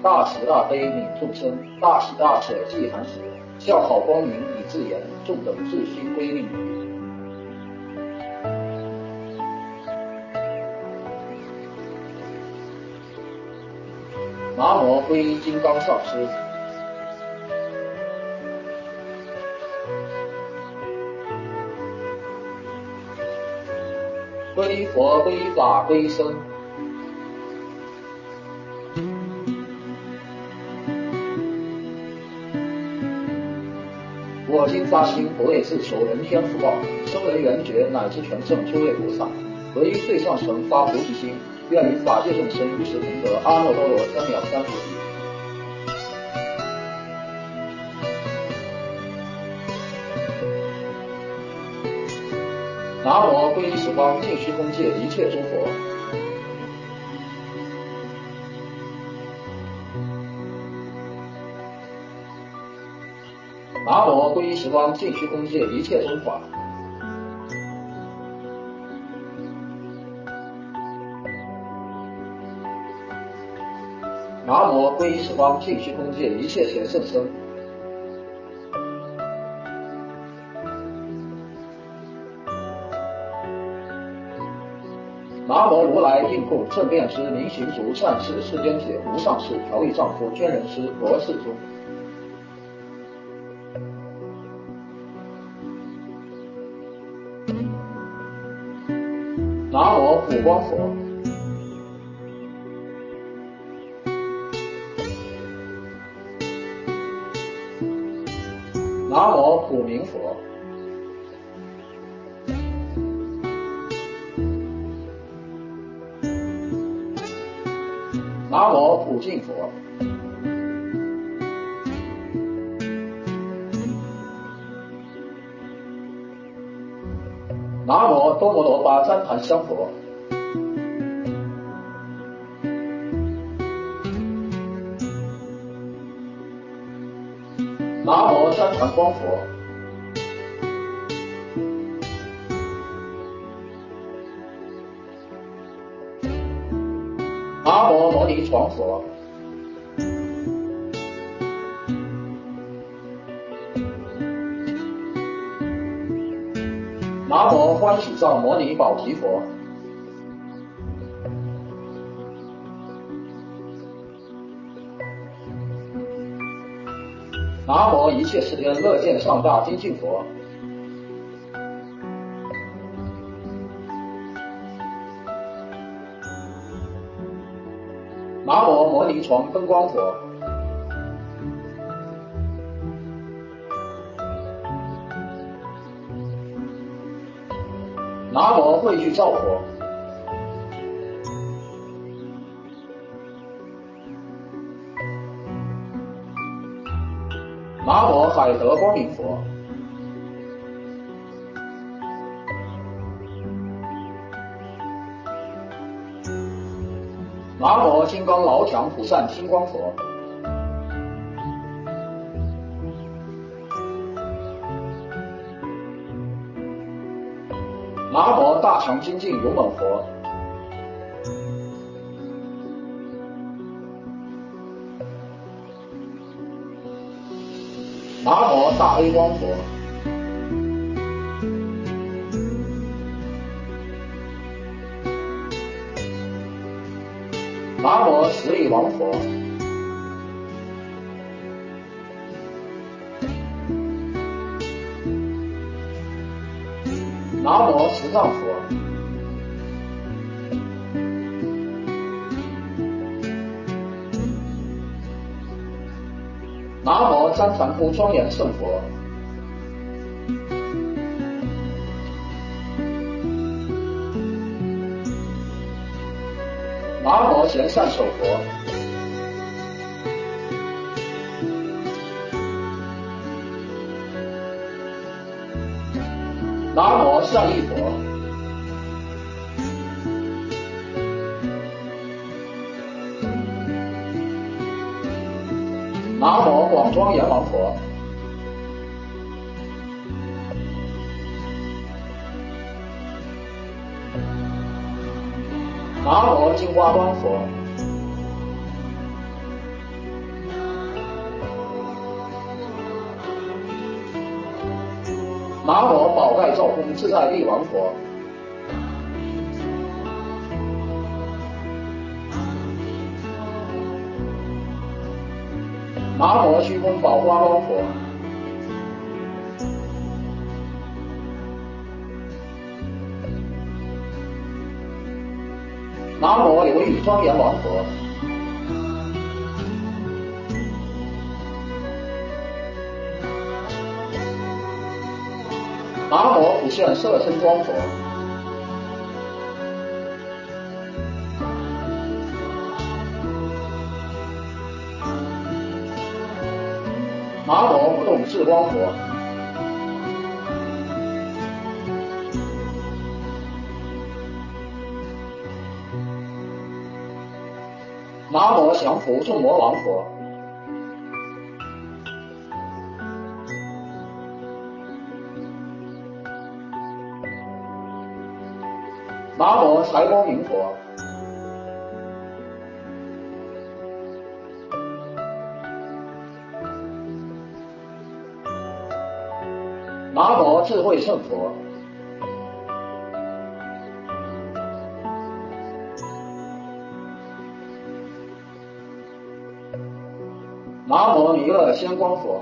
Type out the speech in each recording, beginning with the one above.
大慈大悲悯众生，大喜大舍济寒食，笑好光明以自言，众等至心归命语。南无皈依金刚上师。皈依佛，皈依法，皈依僧。我今发心，不为自求人天福报，身为缘觉乃至全圣诸位菩萨，唯一最上乘发菩提心，愿与法界众生一时同得阿耨多罗三藐三菩提。南无皈依十方尽虚空界一切诸佛。南无皈依十方尽虚空界一切宗法。南无皈依十方尽虚空界一切贤圣僧。南无如来应供正遍知明行足善事世间解无上士调御丈夫捐人师罗世尊。南无普光佛。南无普明佛。南无普净佛。南无多摩罗巴旃檀香佛。南无旃檀光佛。南无摩尼床佛。南无欢喜藏摩尼宝积佛。南无一切世间乐见上大精进佛。南无摩尼床灯光佛。南无慧具照佛。南无海德光明佛。南无金刚老强普善金光佛。南无大强精进勇猛佛。南无大悲光佛。南无十力王佛。南无十藏佛。南无旃檀窟庄严圣佛。南无贤善手佛。南无善意佛。南无广庄阎王佛。南无金瓜光佛。 南无宝盖照空自在力王佛。南无虚空宝花光佛。南无琉璃庄严王佛。南无普现色身光佛。南无不动智光佛。南无降伏众魔王佛。南无财光明佛。南无智慧圣佛。南无弥勒仙光佛。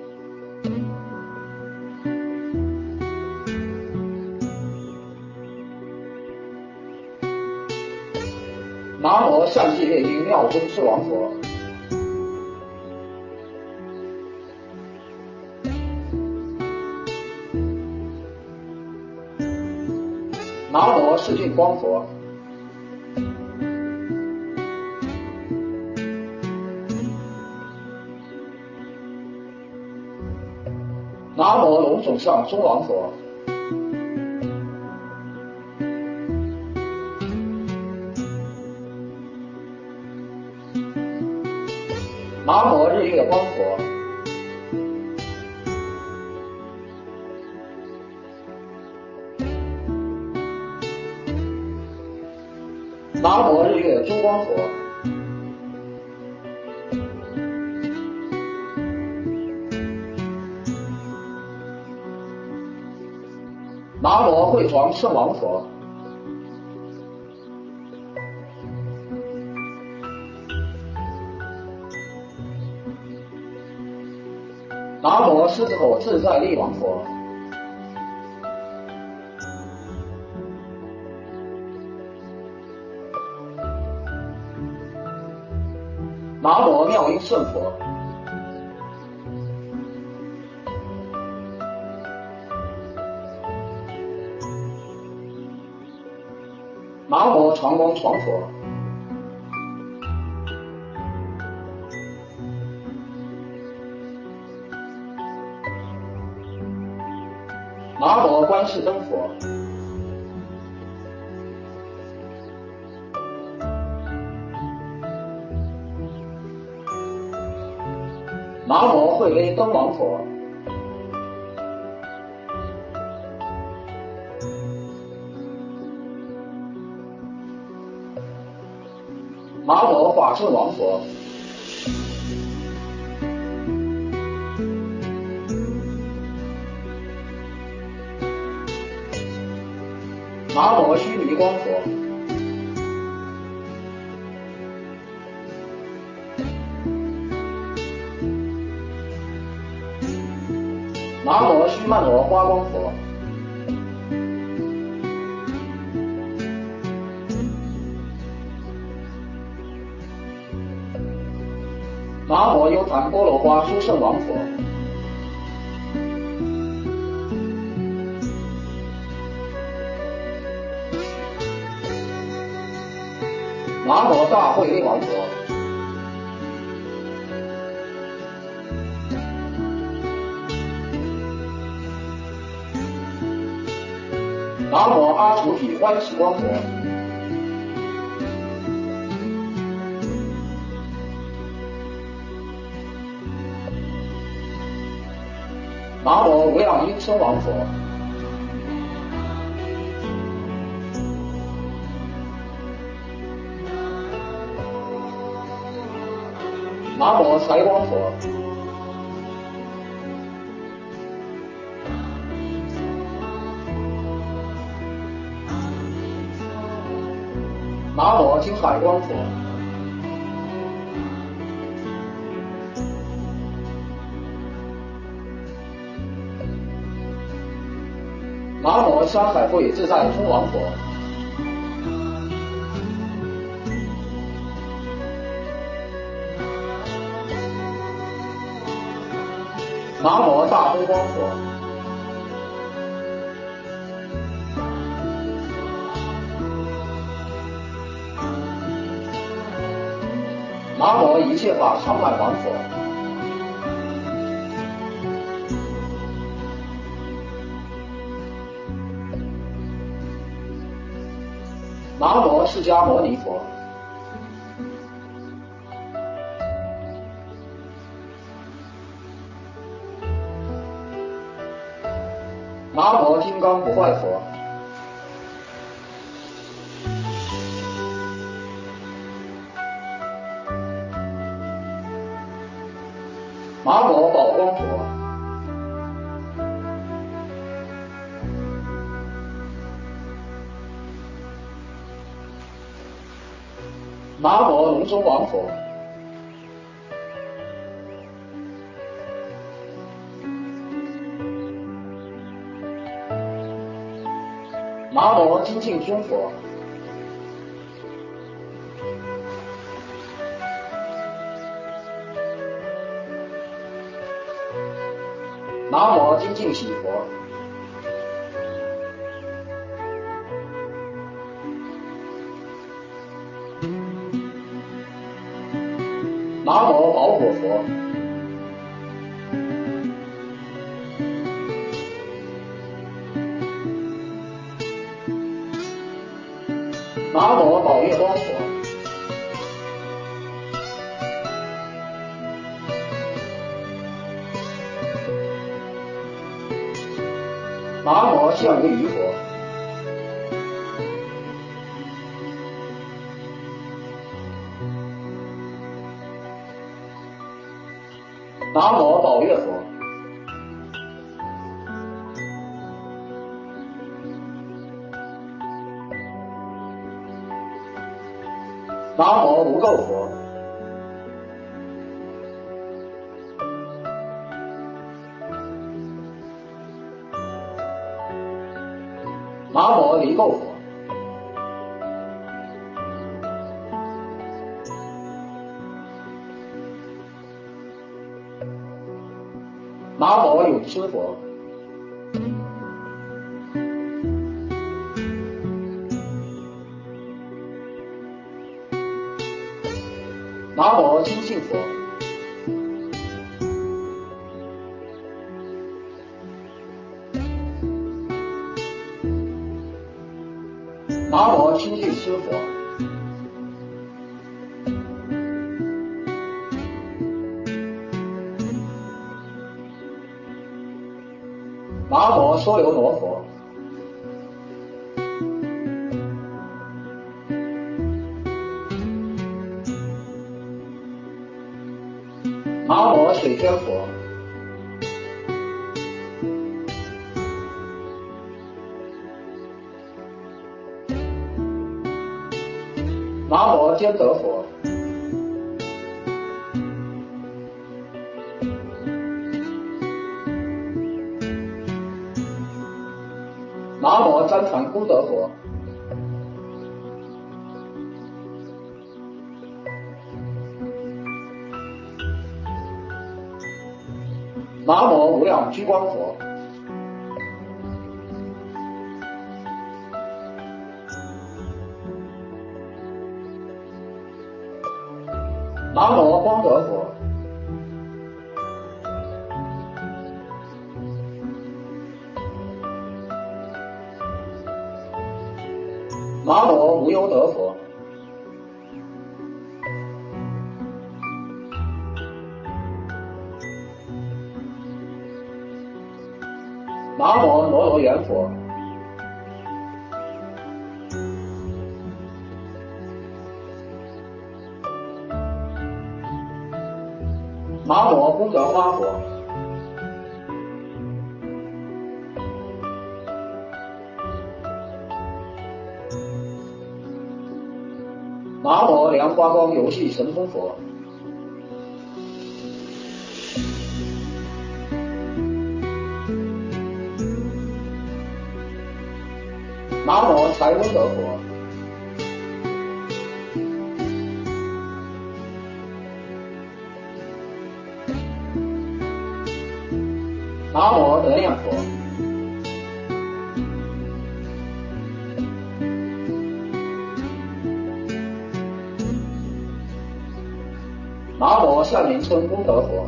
南无善济月音妙中智王佛。南无世净光佛。南无龙种上中王佛。南无日月光佛。南无日月珠光佛。南无慧床圣王佛。南无狮子口自在力王佛。南无妙音圣佛。南无长光传佛。南无观世灯佛。南无慧威灯王佛。南无法圣王佛。南无须弥光佛。南无须曼罗花光佛。南无优昙波罗花殊胜王佛。南无大慧力王佛。南无阿楚体欢喜光佛。南无无量音声王佛。南无财光佛。 麻摩金海光佛，麻摩山海会自在通王佛，麻摩大风光佛，麻摩一切法常满王佛，麻摩释迦牟尼佛，麻摩金刚不坏佛，麻摩宝光佛，麻摩龙中王佛，麻摩精进中佛，麻摩精进喜佛，麻摩宝果佛，麻摩宝月光佛，麻摩象鱼佛，麻摩宝月佛，麻摩无垢佛，麻摩离垢佛，麻摩永吃佛，麻摩清净佛，麻摩清净师佛，麻摩娑留罗佛，麻摩水天佛，麻摩坚德佛，麻摩旃檀功德佛，麻摩无量居光佛，麻摩光德佛，麻摩无忧德佛，麻摩罗罗园佛，麻摩功德花佛， 南无莲花光游戏神通佛。南无财功德佛。南无德念佛。南无善名称功德佛。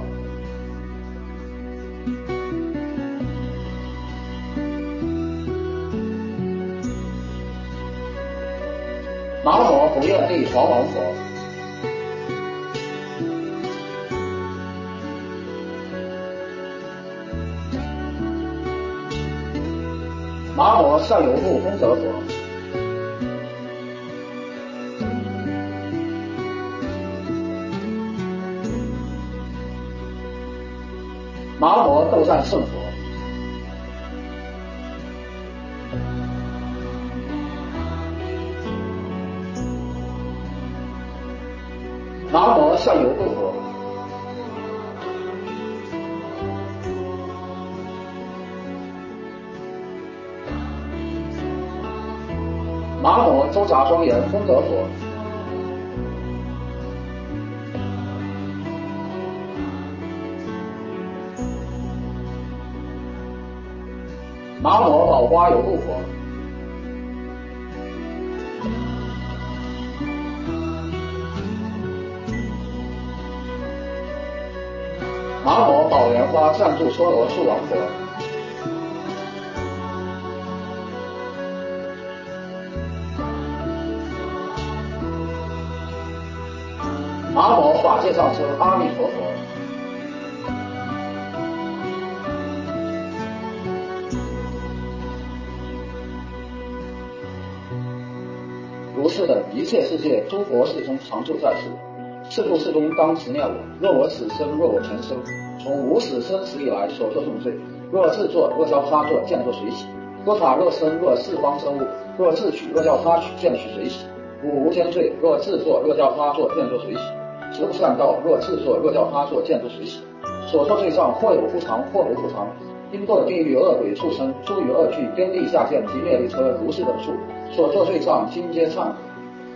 南无不愿地黄王佛。南无善有部功德佛。南无斗战胜佛。南无善有部佛。南无周杂庄严功德佛。南无宝花有部佛。南无宝莲花赞助娑罗树王佛。南无法界上车阿弥陀佛。如是等一切世界诸佛世中常住在世，是故世中当执念我。若我此生，若我前生，从无始生死以来所作重罪，若自作，若教他作，见作随喜。若法若身，若四方生物，若自取，若教他取，见取随喜。五无间罪，若自作，若教他作，见作随喜。十不善道，若自作，若教他作，见作随喜。所作罪障，或有复偿，或无复偿。因堕地狱恶鬼畜生，诸于恶趣边地下贱及灭力车，如是等数，所作罪障，今皆忏悔。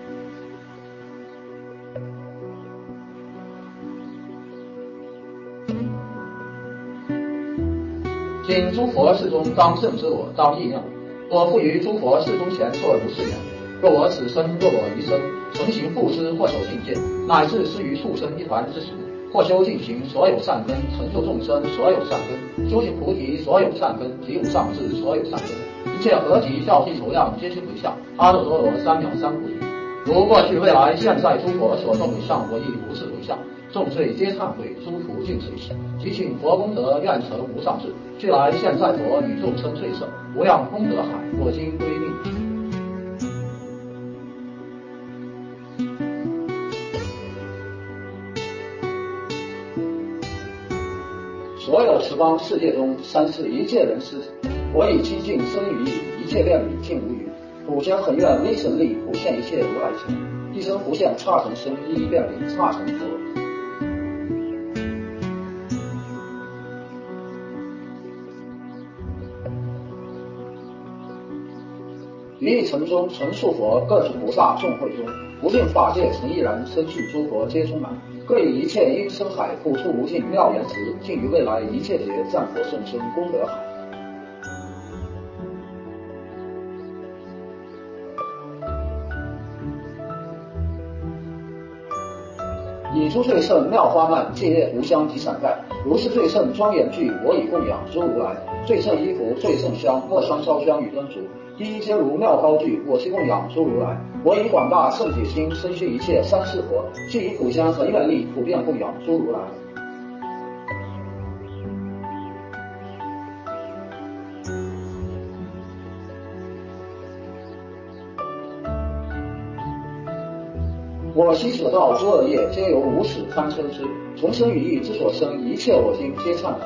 今诸佛世中当正知我，当意念我。我复于诸佛世中前作如是言：若我此生，若我余生，存行布施，或守境界，乃至施于畜生一团之时，或修净行所有善根，成就众生所有善根，修行菩提所有善根，及无上智所有善根，一切合集孝悌仇量，皆悉回向阿耨多罗三藐三菩提。如过去未来现在诸佛所种回向，我亦如是回向。众罪皆忏悔，诸福尽随喜，祈请佛功德愿成无上智。去来现在佛与众生最胜，无量功德海，我今归命。所有十方世界中，三世一切人师，我以清净生于一切遍礼尽无余。普贤恒愿威神力，普现一切如来前，一生普现刹成生，一一遍礼刹成佛。于一城中纯树佛，各种菩萨众会中，无尽法界诚毅然，身具诸佛皆充满。各以一切因深海，普出无尽妙言词，尽于未来一切劫，赞佛圣身功德海。以诸最胜妙花曼，戒业无香及伞盖，如是最胜庄严具，我以供养诸如来。最胜衣服，最胜香，莫香烧香与灯烛，一一皆如妙高具，我悉供养诸如来。我以广大圣解心，身续一切三世佛，既以普香恒愿力，普遍供养诸如来。我悉舍道诸恶业，皆由无始贪嗔痴，从生于意之所生，一切我今皆忏悔。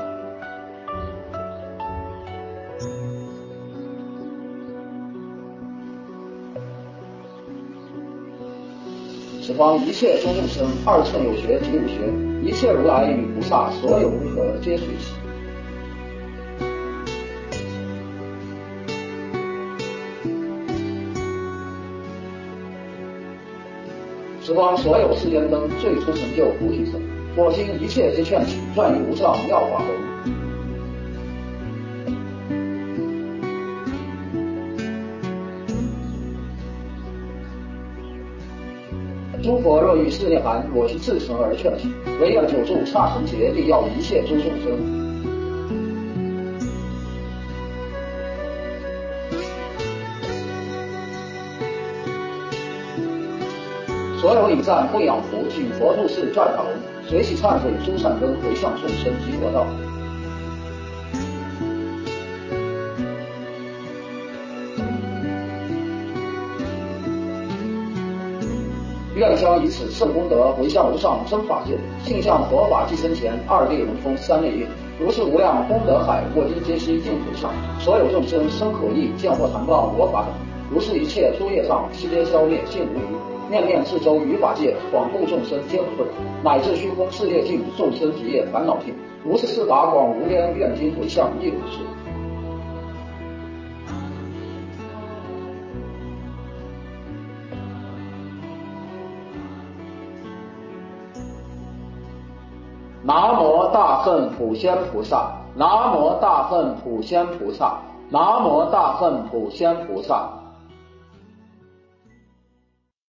此方一切诸众生，二乘有学及无学，一切如来与菩萨所有如何皆随喜。此方所有世间灯，最初成就菩提身。我今一切皆劝取，转于无上妙法门。诸佛若欲示涅盘，我须至诚而劝取，唯愿久住刹尘劫，力要一切诸众生。所有引赞供养佛，举佛度世转法轮，随喜忏悔诸善根，回向众生及佛道。愿将以此圣功德回向无上真法界，信向佛法寄生前，二列龙峰三类业，如是无量功德海，我今皆悉尽回向。所有众生生可意，见或谈报我法等，如是一切诸业障，悉皆消灭，尽无余。念念至周于法界，广度众生皆不退，乃至虚空世界尽，众生极业烦恼尽。如是四法广无边，愿今回向亦如是。南无大恨普贤菩萨，南无大恨普贤菩萨，南无大恨普贤菩萨。